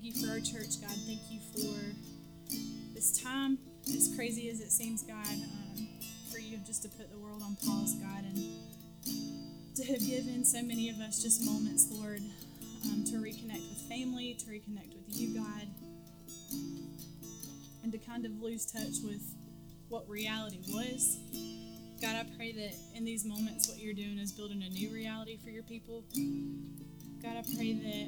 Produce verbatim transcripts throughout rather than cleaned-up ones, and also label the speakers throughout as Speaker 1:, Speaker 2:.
Speaker 1: you for our church, God. Thank you for this time, as crazy as it seems, God, um, for you just to put the world on pause, God, and to have given so many of us just moments, Lord, um, to reconnect with family, to reconnect with you, God, and to kind of lose touch with what reality was. God, I pray that in these moments what you're doing is building a new reality for your people. God, I pray that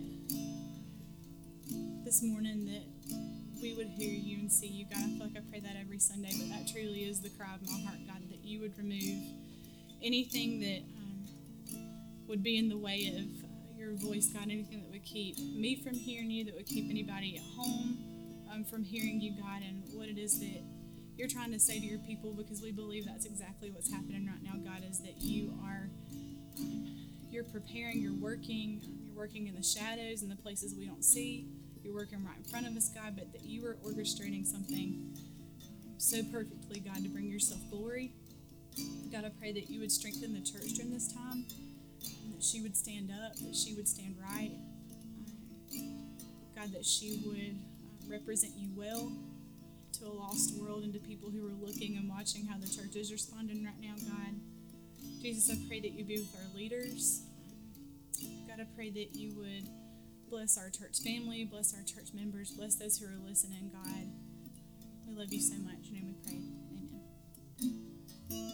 Speaker 1: this morning that we would hear you and see you. God, I feel like I pray that every Sunday, but that truly is the cry of my heart, God, that you would remove anything that um, would be in the way of uh, your voice, God, anything that would keep me from hearing you, that would keep anybody at home um, from hearing you, God, and what it is that you're trying to say to your people, because we believe that's exactly what's happening right now, God, is that you are, um, you're preparing, you're working, you're working in the shadows and the places we don't see. You're working right in front of us, God, but that you are orchestrating something um, so perfectly, God, to bring yourself glory. God, I pray that you would strengthen the church during this time, and that she would stand up, that she would stand right. Um, God, that she would uh, represent you well to a lost world and to people who are looking and watching how the church is responding right now, God. Jesus, I pray that you be with our leaders. God, I pray that you would bless our church family, bless our church members, bless those who are listening, God. We love you so much. In your name we pray. Amen.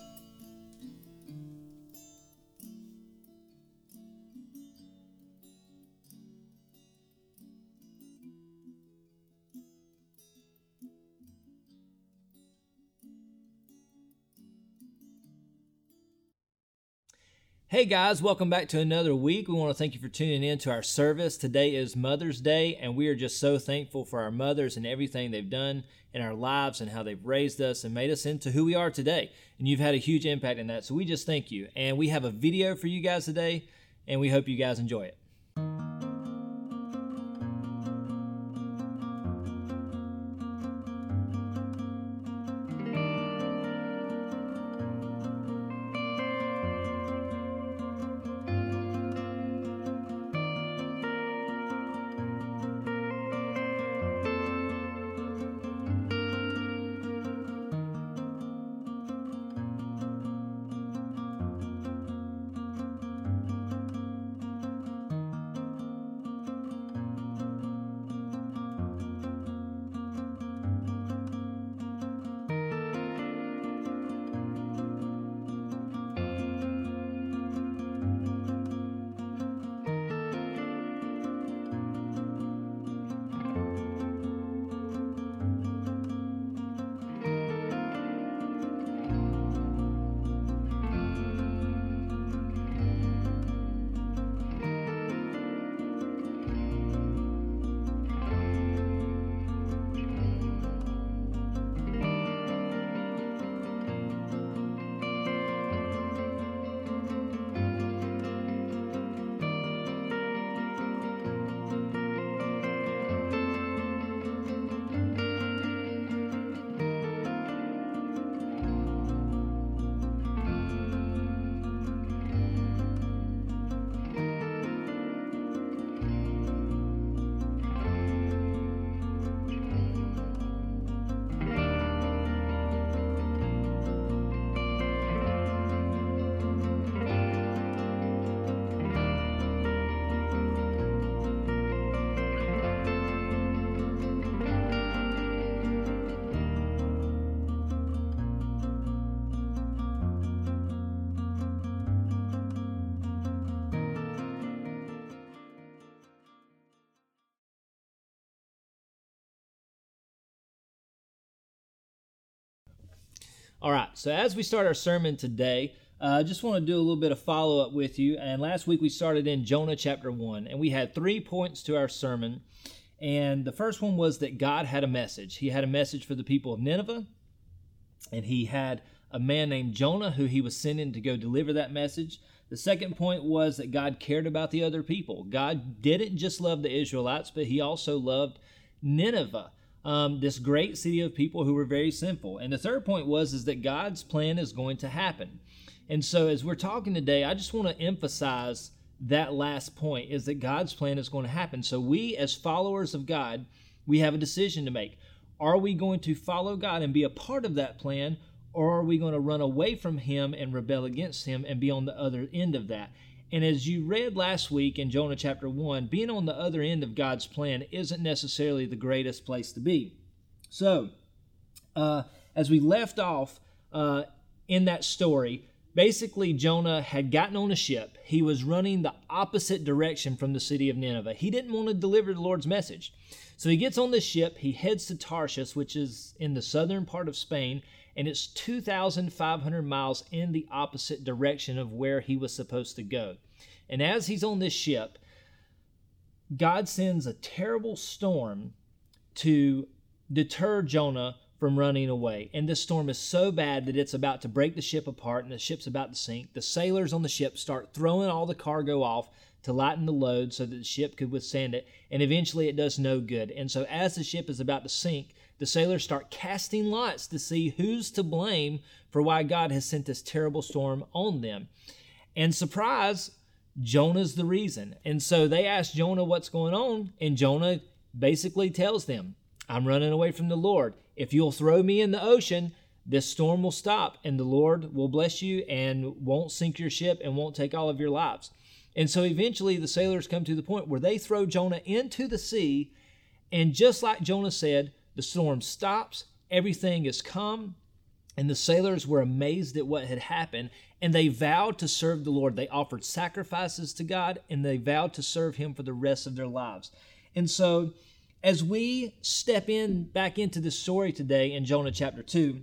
Speaker 2: Hey guys, welcome back to another week. We want to thank you for tuning in to our service. Today is Mother's Day, and we are just so thankful for our mothers and everything they've done in our lives and how they've raised us and made us into who we are today. And you've had a huge impact in that, so we just thank you. And we have a video for you guys today, and we hope you guys enjoy it. All right, so as we start our sermon today, uh, I just want to do a little bit of follow-up with you. And last week we started in Jonah chapter one, and we had three points to our sermon. And the first one was that God had a message. He had a message for the people of Nineveh, and he had a man named Jonah who he was sending to go deliver that message. The second point was that God cared about the other people. God didn't just love the Israelites, but he also loved Nineveh. Um, this great city of people who were very sinful. And the third point was is that God's plan is going to happen. And so as we're talking today, I just want to emphasize that last point, is that God's plan is going to happen. So we, as followers of God, we have a decision to make. Are we going to follow God and be a part of that plan, or are we going to run away from Him and rebel against Him and be on the other end of that? And as you read last week in Jonah chapter one, being on the other end of God's plan isn't necessarily the greatest place to be. So, uh, as we left off uh, in that story, basically Jonah had gotten on a ship. He was running the opposite direction from the city of Nineveh. He didn't want to deliver the Lord's message. So he gets on this ship, he heads to Tarshish, which is in the southern part of Spain, and it's two thousand five hundred miles in the opposite direction of where he was supposed to go. And as he's on this ship, God sends a terrible storm to deter Jonah from running away. And this storm is so bad that it's about to break the ship apart and the ship's about to sink. The sailors on the ship start throwing all the cargo off to lighten the load so that the ship could withstand it, and eventually it does no good. And so as the ship is about to sink, the sailors start casting lots to see who's to blame for why God has sent this terrible storm on them. And surprise, Jonah's the reason. And so they ask Jonah what's going on, and Jonah basically tells them, I'm running away from the Lord. If you'll throw me in the ocean, this storm will stop, and the Lord will bless you and won't sink your ship and won't take all of your lives. And so eventually the sailors come to the point where they throw Jonah into the sea, and just like Jonah said, the storm stops, everything is calm, and the sailors were amazed at what had happened, and they vowed to serve the Lord. They offered sacrifices to God, and they vowed to serve Him for the rest of their lives. And so as we step in back into this story today in Jonah chapter two,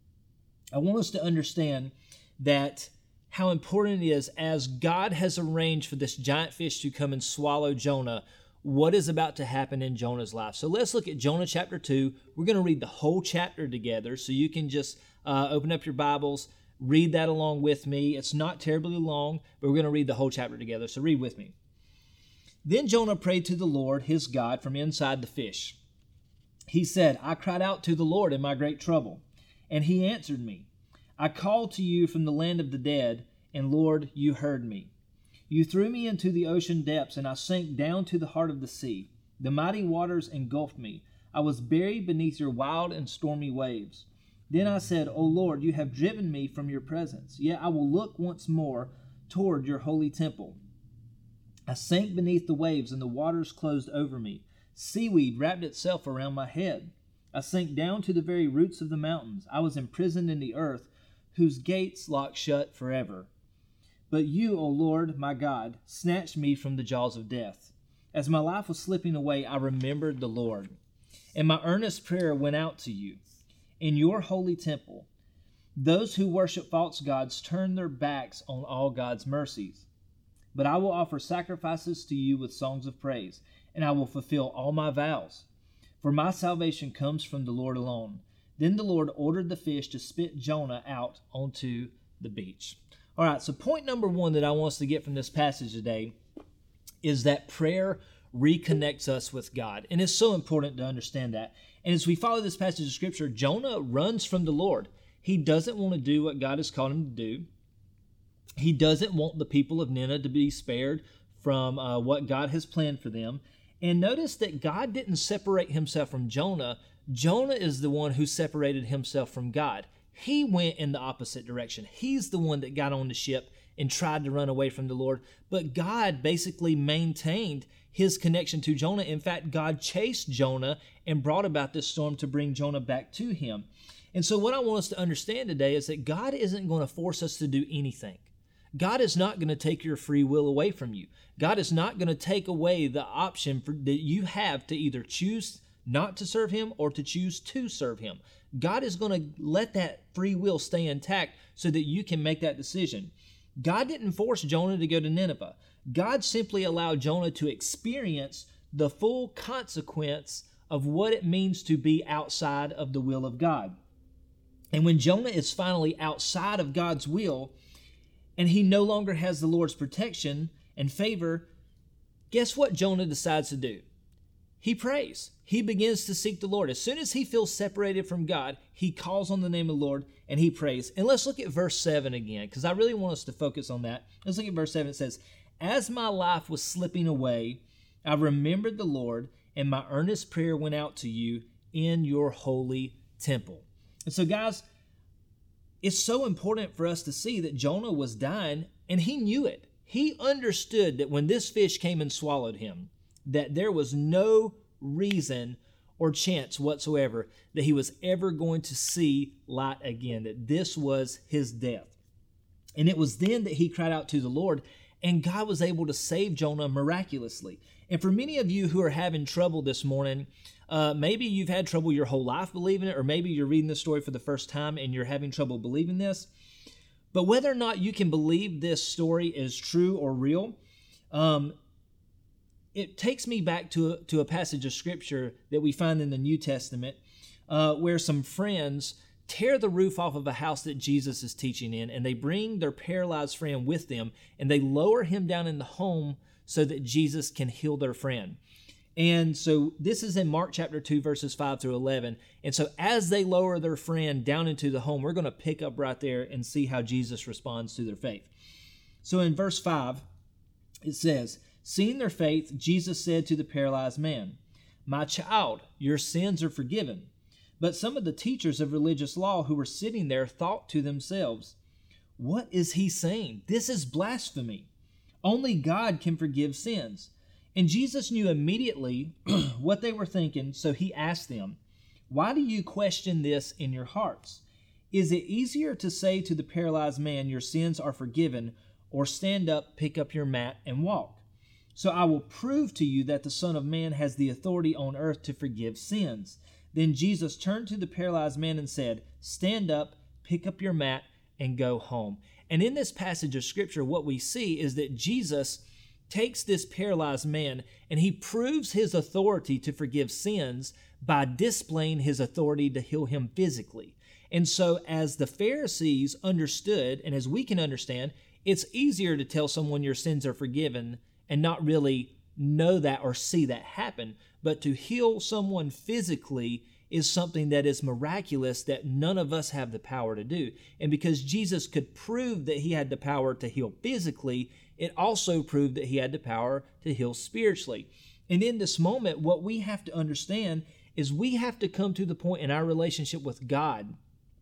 Speaker 2: I want us to understand that how important it is, as God has arranged for this giant fish to come and swallow Jonah, what is about to happen in Jonah's life. So let's look at Jonah chapter two. We're going to read the whole chapter together, so you can just uh, open up your Bibles, read that along with me. It's not terribly long, but we're going to read the whole chapter together, so read with me. Then Jonah prayed to the Lord, his God, from inside the fish. He said, I cried out to the Lord in my great trouble, and He answered me. I called to you from the land of the dead, and Lord, you heard me. You threw me into the ocean depths, and I sank down to the heart of the sea. The mighty waters engulfed me. I was buried beneath your wild and stormy waves. Then I said, O Lord, you have driven me from your presence, yet I will look once more toward your holy temple. I sank beneath the waves, and the waters closed over me. Seaweed wrapped itself around my head. I sank down to the very roots of the mountains. I was imprisoned in the earth, whose gates locked shut forever. But you, O Lord, my God, snatched me from the jaws of death. As my life was slipping away, I remembered the Lord, and my earnest prayer went out to you. In your holy temple, those who worship false gods turn their backs on all God's mercies. But I will offer sacrifices to you with songs of praise, and I will fulfill all my vows. For my salvation comes from the Lord alone. Then the Lord ordered the fish to spit Jonah out onto the beach. All right, so point number one that I want us to get from this passage today is that prayer reconnects us with God. And it's so important to understand that. And as we follow this passage of Scripture, Jonah runs from the Lord. He doesn't want to do what God has called him to do. He doesn't want the people of Nineveh to be spared from uh, what God has planned for them. And notice that God didn't separate himself from Jonah. Jonah is the one who separated himself from God. He went in the opposite direction. He's the one that got on the ship and tried to run away from the Lord. But God basically maintained his connection to Jonah. In fact, God chased Jonah and brought about this storm to bring Jonah back to him. And so what I want us to understand today is that God isn't going to force us to do anything. God is not going to take your free will away from you. God is not going to take away the option for, that you have to either choose not to serve Him or to choose to serve Him. God is going to let that free will stay intact so that you can make that decision. God didn't force Jonah to go to Nineveh. God simply allowed Jonah to experience the full consequence of what it means to be outside of the will of God. And when Jonah is finally outside of God's will, and he no longer has the Lord's protection and favor, guess what Jonah decides to do? He prays. He begins to seek the Lord. As soon as he feels separated from God, he calls on the name of the Lord and he prays. And let's look at verse seven again, because I really want us to focus on that. Let's look at verse seven. It says, As my life was slipping away, I remembered the Lord, and my earnest prayer went out to you in your holy temple. And so, guys, it's so important for us to see that Jonah was dying, and he knew it. He understood that when this fish came and swallowed him, that there was no reason or chance whatsoever that he was ever going to see light again, that this was his death. And it was then that he cried out to the Lord, and God was able to save Jonah miraculously. And for many of you who are having trouble this morning, uh, maybe you've had trouble your whole life believing it, or maybe you're reading this story for the first time and you're having trouble believing this. But whether or not you can believe this story is true or real, um, it takes me back to a, to a passage of Scripture that we find in the New Testament uh, where some friends tear the roof off of a house that Jesus is teaching in, and they bring their paralyzed friend with them, and they lower him down in the home so that Jesus can heal their friend. And so this is in Mark chapter two, verses five through eleven. And so as they lower their friend down into the home, we're going to pick up right there and see how Jesus responds to their faith. So in verse five, it says, "Seeing their faith, Jesus said to the paralyzed man, 'My child, your sins are forgiven.' But some of the teachers of religious law who were sitting there thought to themselves, 'What is he saying? This is blasphemy. Only God can forgive sins.' And Jesus knew immediately what they were thinking, so he asked them, 'Why do you question this in your hearts? Is it easier to say to the paralyzed man, your sins are forgiven, or stand up, pick up your mat, and walk? So I will prove to you that the Son of Man has the authority on earth to forgive sins.' Then Jesus turned to the paralyzed man and said, 'Stand up, pick up your mat, and go home.'" And in this passage of Scripture, what we see is that Jesus takes this paralyzed man and he proves his authority to forgive sins by displaying his authority to heal him physically. And so as the Pharisees understood, and as we can understand, it's easier to tell someone your sins are forgiven and not really know that or see that happen. But to heal someone physically is something that is miraculous that none of us have the power to do. And because Jesus could prove that he had the power to heal physically, it also proved that he had the power to heal spiritually. And in this moment, what we have to understand is we have to come to the point in our relationship with God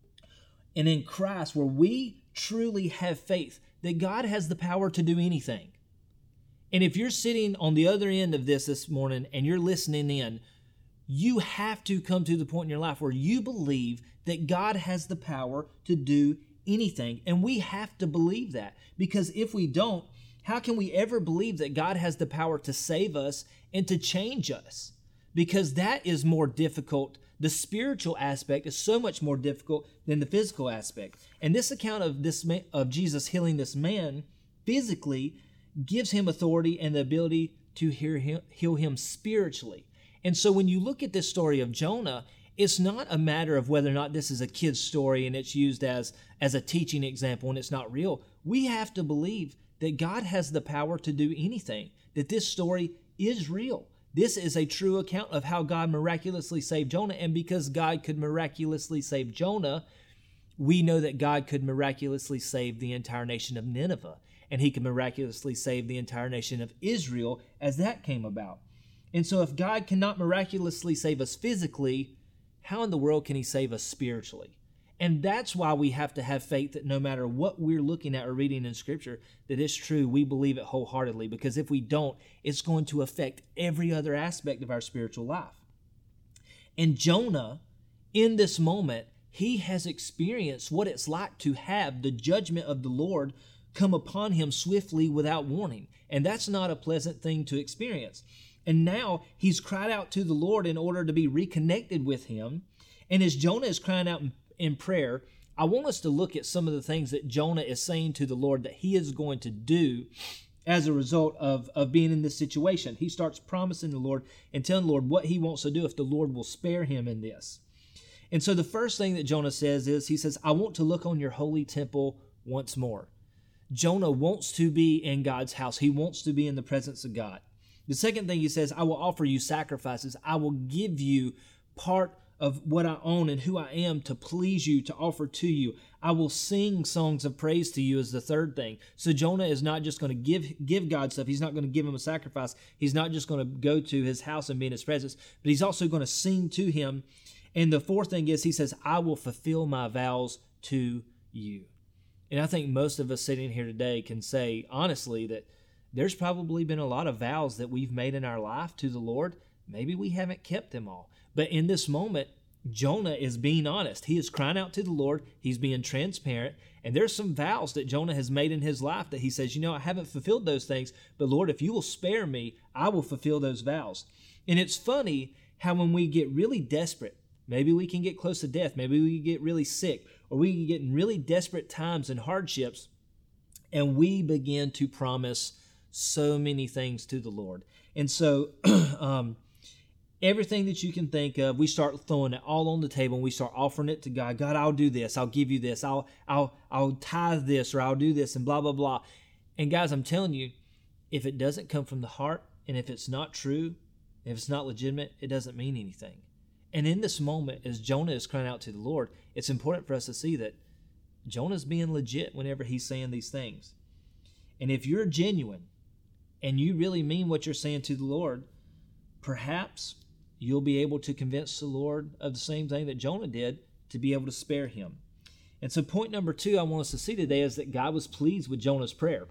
Speaker 2: and in Christ where we truly have faith that God has the power to do anything. And if you're sitting on the other end of this this morning and you're listening in, you have to come to the point in your life where you believe that God has the power to do anything. And we have to believe that, because if we don't, how can we ever believe that God has the power to save us and to change us? Because that is more difficult. The spiritual aspect is so much more difficult than the physical aspect. And this account of this man, of Jesus healing this man physically gives him authority and the ability to heal him, heal him spiritually. And so when you look at this story of Jonah, it's not a matter of whether or not this is a kid's story and it's used as, as a teaching example and it's not real. We have to believe that God has the power to do anything, that this story is real. This is a true account of how God miraculously saved Jonah. And because God could miraculously save Jonah, we know that God could miraculously save the entire nation of Nineveh. And he could miraculously save the entire nation of Israel as that came about. And so if God cannot miraculously save us physically, how in the world can he save us spiritually? And that's why we have to have faith that no matter what we're looking at or reading in Scripture, that it's true, we believe it wholeheartedly. Because if we don't, it's going to affect every other aspect of our spiritual life. And Jonah, in this moment, he has experienced what it's like to have the judgment of the Lord come upon him swiftly without warning. And that's not a pleasant thing to experience. And now he's cried out to the Lord in order to be reconnected with him. And as Jonah is crying out in, in prayer, I want us to look at some of the things that Jonah is saying to the Lord that he is going to do as a result of, of being in this situation. He starts promising the Lord and telling the Lord what he wants to do if the Lord will spare him in this. And so the first thing that Jonah says is, he says, "I want to look on your holy temple once more." Jonah wants to be in God's house. He wants to be in the presence of God. The second thing he says, "I will offer you sacrifices. I will give you part of what I own and who I am to please you, to offer to you. I will sing songs of praise to you is the third thing. So Jonah is not just going to give give God stuff. He's not going to give him a sacrifice. He's not just going to go to his house and be in his presence, but he's also going to sing to him. And the fourth thing is he says, I will fulfill my vows to you. And I think most of us sitting here today can say honestly that there's probably been a lot of vows that we've made in our life to the Lord. Maybe we haven't kept them all. But in this moment, Jonah is being honest. He is crying out to the Lord. He's being transparent. And there's some vows that Jonah has made in his life that he says, you know, I haven't fulfilled those things, but Lord, if you will spare me, I will fulfill those vows. And it's funny how when we get really desperate, maybe we can get close to death, maybe we get really sick, or we can get in really desperate times and hardships, and we begin to promise so many things to the Lord. And so, um, everything that you can think of, we start throwing it all on the table and we start offering it to God. God, I'll do this. I'll give you this. I'll I'll I'll tithe this, or I'll do this, and blah, blah, blah. And guys, I'm telling you, if it doesn't come from the heart, and if it's not true, if it's not legitimate, it doesn't mean anything. And in this moment, as Jonah is crying out to the Lord, it's important for us to see that Jonah's being legit whenever he's saying these things. And if you're genuine and you really mean what you're saying to the Lord, perhaps you'll be able to convince the Lord of the same thing that Jonah did, to be able to spare him. And so point number two I want us to see today is that God was pleased with Jonah's prayer.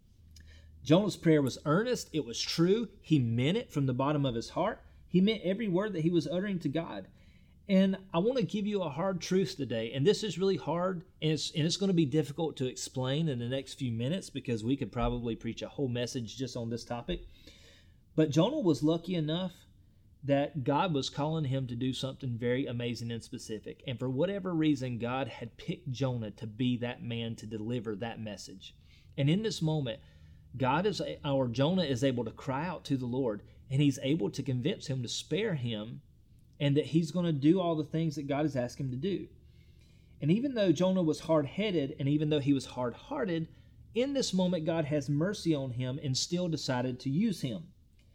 Speaker 2: Jonah's prayer was earnest. It was true. He meant it from the bottom of his heart. He meant every word that he was uttering to God. And I want to give you a hard truth today. And this is really hard, and it's, and it's going to be difficult to explain in the next few minutes because we could probably preach a whole message just on this topic. But Jonah was lucky enough that God was calling him to do something very amazing and specific. And for whatever reason, God had picked Jonah to be that man to deliver that message. And in this moment, God is, or Jonah is able to cry out to the Lord, and he's able to convince him to spare him, and that he's going to do all the things that God has asked him to do. And even though Jonah was hard-headed, and even though he was hard-hearted, in this moment, God has mercy on him and still decided to use him.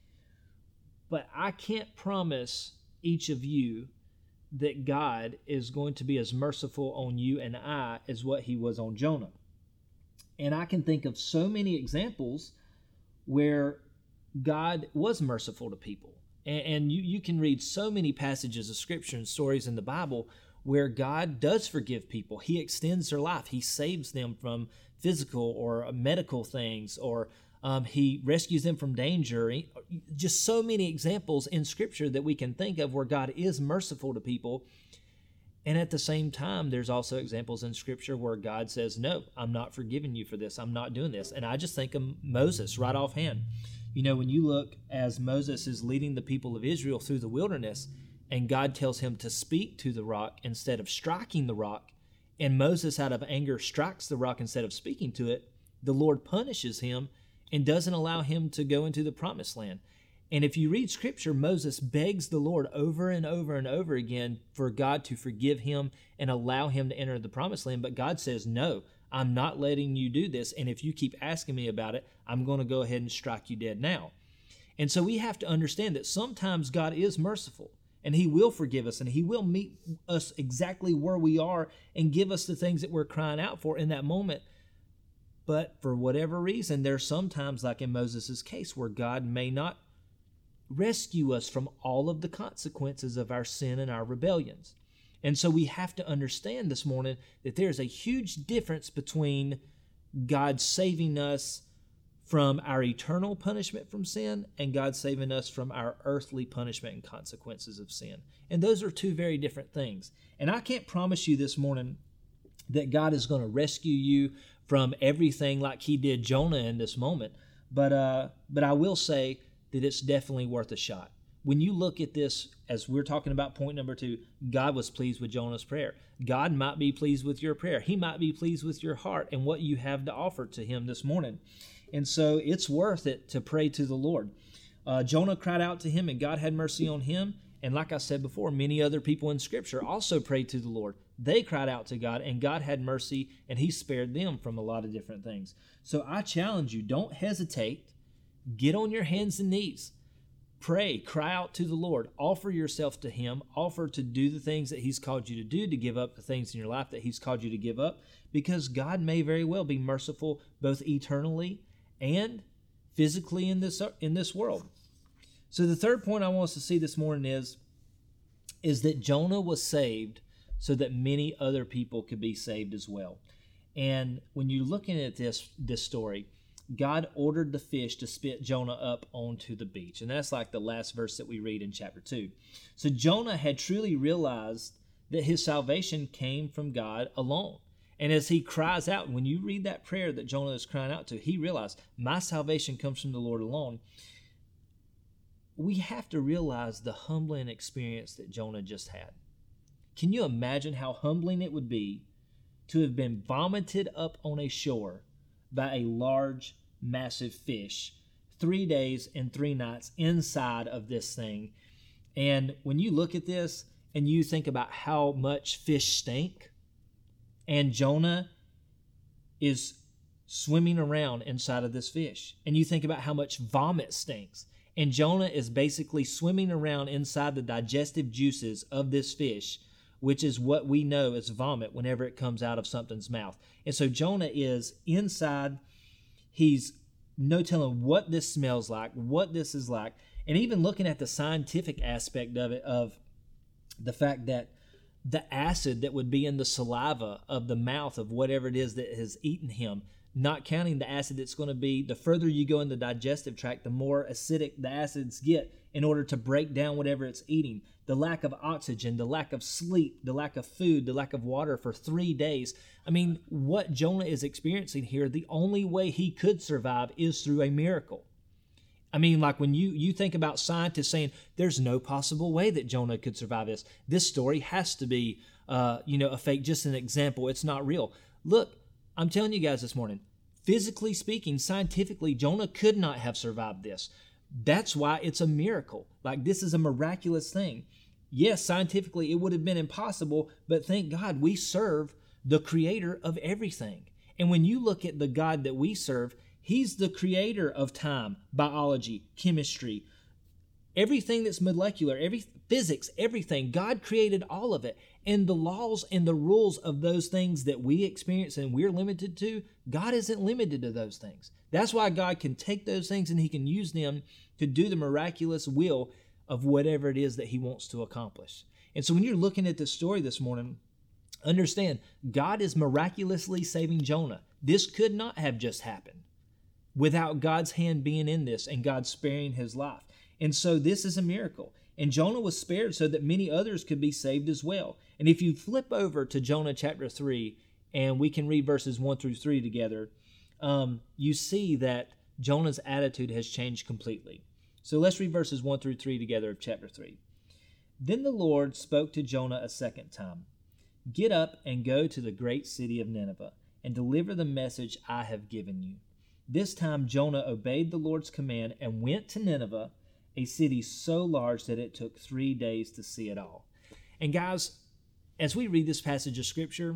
Speaker 2: But I can't promise each of you that God is going to be as merciful on you and I as what he was on Jonah. And I can think of so many examples where God was merciful to people. And, and you, you can read so many passages of Scripture and stories in the Bible where God does forgive people. He extends their life. He saves them from physical or medical things, or Um, he rescues them from danger. Just so many examples in Scripture that we can think of where God is merciful to people. And at the same time, there's also examples in Scripture where God says, no, I'm not forgiving you for this. I'm not doing this. And I just think of Moses right offhand. You know, when you look as Moses is leading the people of Israel through the wilderness, and God tells him to speak to the rock instead of striking the rock, and Moses out of anger strikes the rock instead of speaking to it, the Lord punishes him and doesn't allow him to go into the promised land. And if you read Scripture, Moses begs the Lord over and over and over again for God to forgive him and allow him to enter the promised land. But God says, no, I'm not letting you do this. And if you keep asking me about it, I'm going to go ahead and strike you dead now. And so we have to understand that sometimes God is merciful, and he will forgive us, and he will meet us exactly where we are and give us the things that we're crying out for in that moment. But for whatever reason, there's sometimes, like in Moses' case, where God may not rescue us from all of the consequences of our sin and our rebellions. And so we have to understand this morning that there's a huge difference between God saving us from our eternal punishment from sin and God saving us from our earthly punishment and consequences of sin. And those are two very different things. And I can't promise you this morning that God is going to rescue you from everything like he did Jonah in this moment. But uh, but I will say that it's definitely worth a shot. When you look at this, as we're talking about point number two, God was pleased with Jonah's prayer. God might be pleased with your prayer. He might be pleased with your heart and what you have to offer to him this morning. And so it's worth it to pray to the Lord. Uh, Jonah cried out to him, and God had mercy on him. And like I said before, many other people in Scripture also prayed to the Lord. They cried out to God, and God had mercy, and he spared them from a lot of different things. So I challenge you, don't hesitate. Get on your hands and knees. Pray, cry out to the Lord, offer yourself to Him, offer to do the things that He's called you to do, to give up the things in your life that He's called you to give up, because God may very well be merciful both eternally and physically in this in this world. So the third point I want us to see this morning is, is that Jonah was saved so that many other people could be saved as well. And when you're looking at this this story, God ordered the fish to spit Jonah up onto the beach. And that's like the last verse that we read in chapter two. So Jonah had truly realized that his salvation came from God alone. And as he cries out, when you read that prayer that Jonah is crying out to, he realized, my salvation comes from the Lord alone. We have to realize the humbling experience that Jonah just had. Can you imagine how humbling it would be to have been vomited up on a shore by a large, massive fish, three days and three nights inside of this thing? And when you look at this and you think about how much fish stink, and Jonah is swimming around inside of this fish, and you think about how much vomit stinks, and Jonah is basically swimming around inside the digestive juices of this fish, which is what we know as vomit whenever it comes out of something's mouth. And so Jonah is inside. He's no telling what this smells like, what this is like, and even looking at the scientific aspect of it, of the fact that the acid that would be in the saliva of the mouth of whatever it is that has eaten him, not counting the acid that's going to be, the further you go in the digestive tract, the more acidic the acids get in order to break down whatever it's eating. The lack of oxygen, the lack of sleep, the lack of food, the lack of water for three days. I mean, what Jonah is experiencing here, the only way he could survive is through a miracle. I mean, like when you, you think about scientists saying there's no possible way that Jonah could survive this. This story has to be, uh, you know, a fake, just an example. It's not real. Look, I'm telling you guys this morning, physically speaking, scientifically, Jonah could not have survived this. That's why it's a miracle. Like, this is a miraculous thing. Yes, scientifically, it would have been impossible, but thank God we serve the creator of everything. And when you look at the God that we serve, He's the creator of time, biology, chemistry, everything that's molecular, every physics, everything. God created all of it. And the laws and the rules of those things that we experience and we're limited to, God isn't limited to those things. That's why God can take those things and He can use them to do the miraculous will of whatever it is that He wants to accomplish. And so when you're looking at this story this morning, understand God is miraculously saving Jonah. This could not have just happened without God's hand being in this and God sparing his life. And so this is a miracle. And Jonah was spared so that many others could be saved as well. And if you flip over to Jonah chapter three, and we can read verses one through three together, um, you see that Jonah's attitude has changed completely. So let's read verses one through three together of chapter three. Then the Lord spoke to Jonah a second time. Get up and go to the great city of Nineveh and deliver the message I have given you. This time Jonah obeyed the Lord's command and went to Nineveh, a city so large that it took three days to see it all. And guys, as we read this passage of Scripture,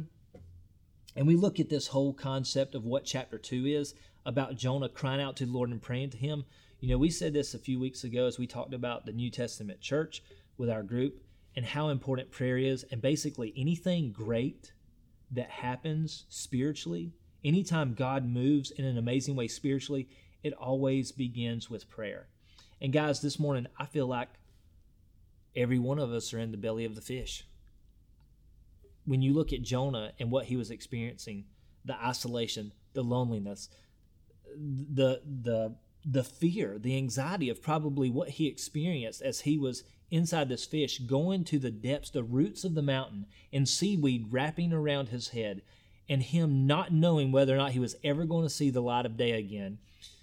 Speaker 2: and we look at this whole concept of what chapter two is, about Jonah crying out to the Lord and praying to Him, you know, we said this a few weeks ago as we talked about the New Testament church with our group and how important prayer is. And basically anything great that happens spiritually, anytime God moves in an amazing way spiritually, it always begins with prayer. And guys, this morning, I feel like every one of us are in the belly of the fish. When you look at Jonah and what he was experiencing, the isolation, the loneliness, the the the fear, the anxiety of probably what he experienced as he was inside this fish, going to the depths, the roots of the mountain, and seaweed wrapping around his head, and him not knowing whether or not he was ever going to see the light of day again.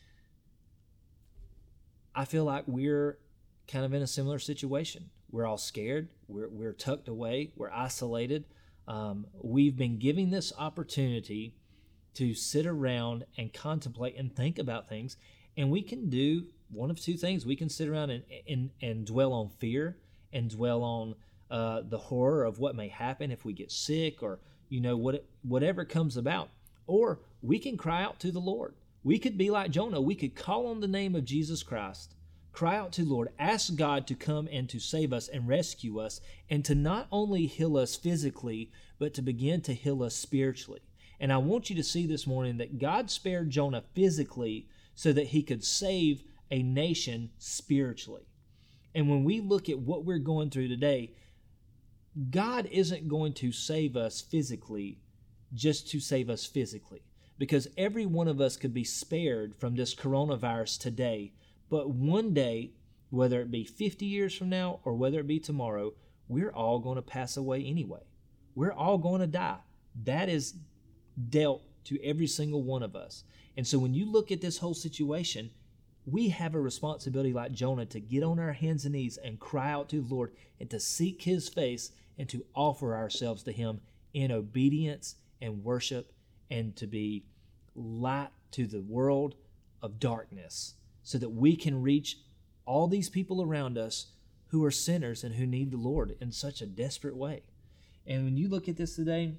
Speaker 2: I feel like we're kind of in a similar situation. We're all scared. We're, we're tucked away. We're isolated. Um, we've been given this opportunity to sit around and contemplate and think about things. And we can do one of two things. We can sit around and, and, and dwell on fear and dwell on uh, the horror of what may happen if we get sick or, you know, what, whatever comes about. Or we can cry out to the Lord. We could be like Jonah. We could call on the name of Jesus Christ, Cry out to the Lord. Ask God to come and to save us and rescue us, and to not only heal us physically, but to begin to heal us spiritually. And I want you to see this morning that God spared Jonah physically so that he could save a nation spiritually. And when we look at what we're going through today, God isn't going to save us physically just to save us physically, because every one of us could be spared from this coronavirus today. But one day, whether it be fifty years from now or whether it be tomorrow, we're all going to pass away anyway. We're all going to die. That is dealt to every single one of us. And so when you look at this whole situation, we have a responsibility like Jonah to get on our hands and knees and cry out to the Lord and to seek his face and to offer ourselves to him in obedience and worship, and to be light to the world of darkness, so that we can reach all these people around us who are sinners and who need the Lord in such a desperate way. And when you look at this today,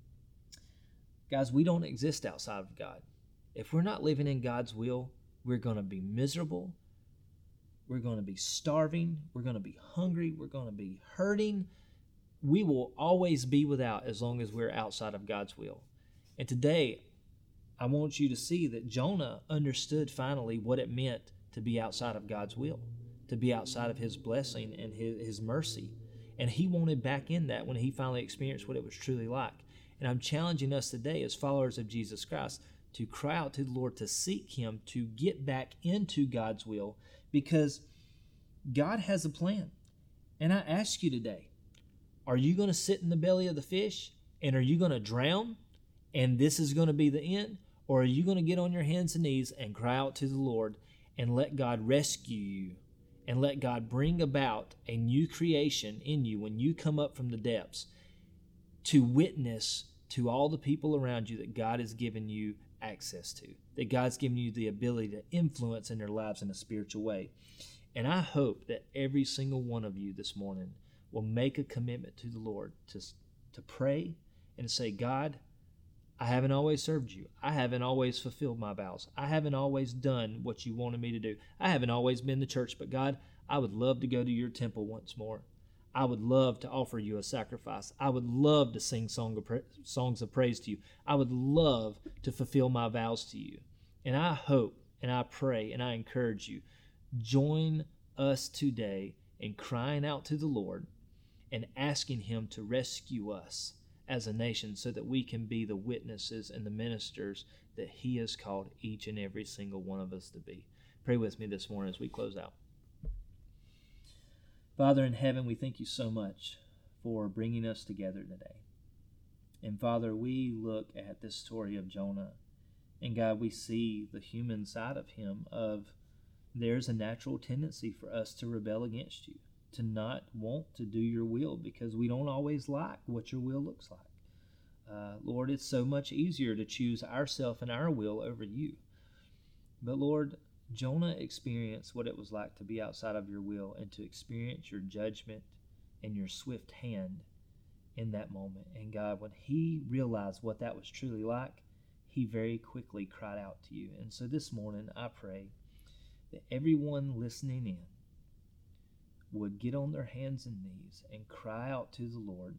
Speaker 2: guys, we don't exist outside of God. If we're not living in God's will, we're going to be miserable. We're going to be starving. We're going to be hungry. We're going to be hurting. We will always be without as long as we're outside of God's will. And today, I want you to see that Jonah understood finally what it meant to be outside of God's will, to be outside of his blessing and his, his mercy. And he wanted back in that when he finally experienced what it was truly like. And I'm challenging us today as followers of Jesus Christ to cry out to the Lord, to seek him, to get back into God's will, because God has a plan. And I ask you today, are you going to sit in the belly of the fish and are you going to drown and this is going to be the end? Or are you going to get on your hands and knees and cry out to the Lord and let God rescue you and let God bring about a new creation in you when you come up from the depths, to witness to all the people around you that God has given you access to, that God's given you the ability to influence in their lives in a spiritual way? And I hope that every single one of you this morning will make a commitment to the Lord to, to pray and say, God, I haven't always served you. I haven't always fulfilled my vows. I haven't always done what you wanted me to do. I haven't always been to church, but God, I would love to go to your temple once more. I would love to offer you a sacrifice. I would love to sing song of pra- songs of praise to you. I would love to fulfill my vows to you. And I hope and I pray and I encourage you, join us today in crying out to the Lord and asking him to rescue us as a nation so that we can be the witnesses and the ministers that he has called each and every single one of us to be. Pray with me this morning as we close out. Father in heaven, we thank you so much for bringing us together today. And Father, we look at this story of Jonah, and God, we see the human side of him, of there's a natural tendency for us to rebel against you, to not want to do your will because we don't always like what your will looks like. Uh, Lord, it's so much easier to choose ourself and our will over you. But Lord, Jonah experienced what it was like to be outside of your will and to experience your judgment and your swift hand in that moment. And God, when he realized what that was truly like, he very quickly cried out to you. And so this morning, I pray that everyone listening in would get on their hands and knees and cry out to the Lord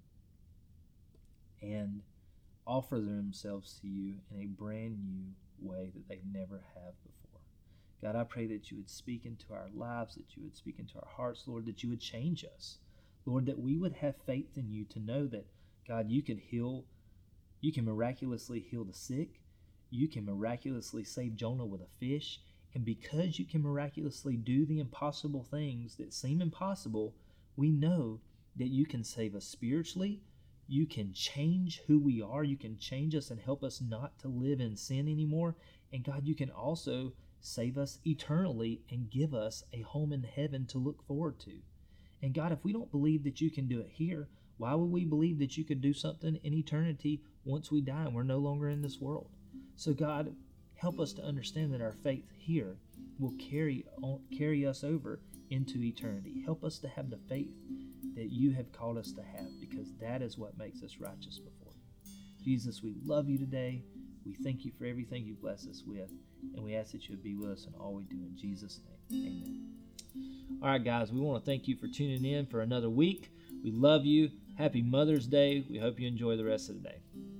Speaker 2: and offer themselves to you in a brand new way that they never have before. God, I pray that you would speak into our lives, that you would speak into our hearts, Lord, that you would change us. Lord, that we would have faith in you to know that, God, you could heal, you can miraculously heal the sick, you can miraculously save Jonah with a fish, and because you can miraculously do the impossible things that seem impossible, we know that you can save us spiritually, you can change who we are, you can change us and help us not to live in sin anymore, and God, you can also save us eternally and give us a home in heaven to look forward to. And God, if we don't believe that you can do it here, why would we believe that you could do something in eternity once we die and we're no longer in this world? So God, help us to understand that our faith here will carry on, carry us over into eternity. Help us to have the faith that you have called us to have, because that is what makes us righteous before you. Jesus, we love you today. We thank you for everything you bless us with, and we ask that you would be with us in all we do. In Jesus' name, amen. All right, guys, we want to thank you for tuning in for another week. We love you. Happy Mother's Day. We hope you enjoy the rest of the day.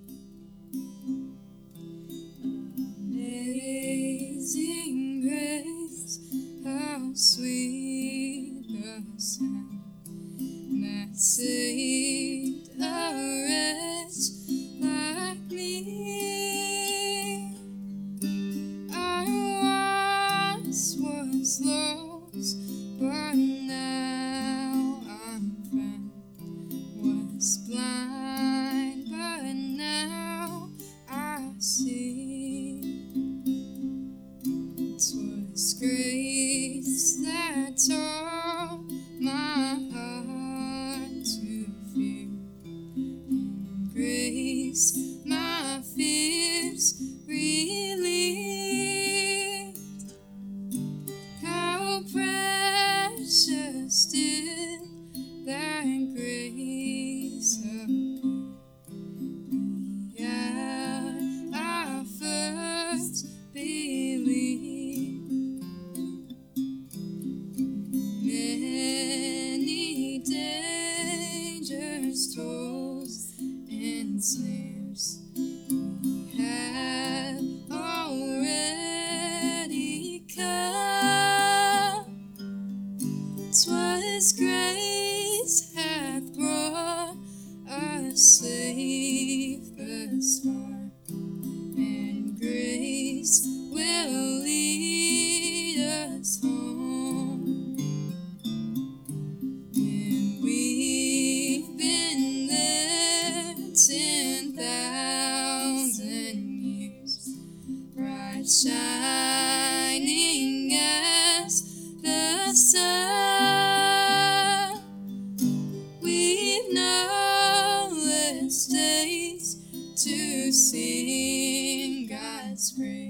Speaker 3: Amazing grace, how sweet the sound that saved a wretch like me. I once was lost, but now I'm found. Was blind, but now I see. 'Twas grace that taught my heart to fear, and grace my fears relieved. How precious did that grace appear, yeah, I first believed. Many dangers, toils, and snares we have already come. 'Twas grace hath brought us safe thus far, and grace will lead us home. And we've been there ten thousand years, bright shining as the sun. We've no less days to sing God's praise.